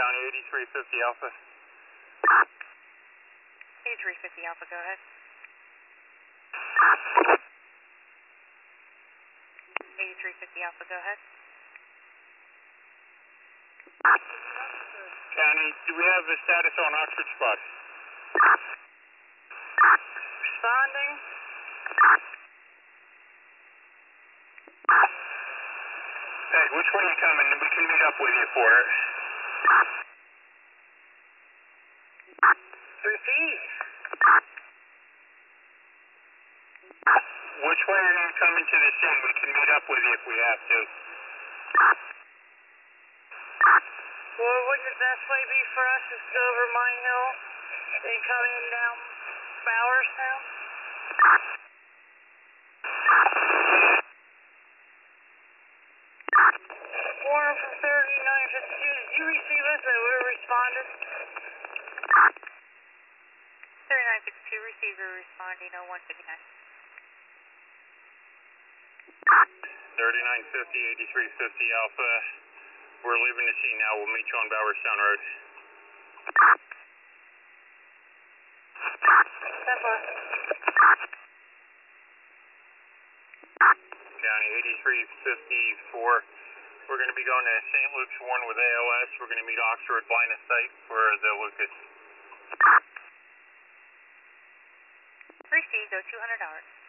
County 8350 Alpha. 8350 Alpha, go ahead. 8350 Alpha, go ahead. County, do we have the status on Oxford Spot? Responding. Peg, which way are you coming? We can meet up with you for it. Repeat. Which way are you coming to the scene? We can meet up with you if we have to. Well, wouldn't the best way be for us is to go over Mine Hill and come in down Bowerstown? Warren from 3952, did you receive us that we responded? 3952, receiver responding 0159. 3950, 8350 Alpha. We're leaving the scene now. We'll meet you on Bowerstown Road. County 8354. We're going to be going to St. Luke's 1 with ALS. We're going to meet Oxford line of sight for the Lucas. Receive, go $200.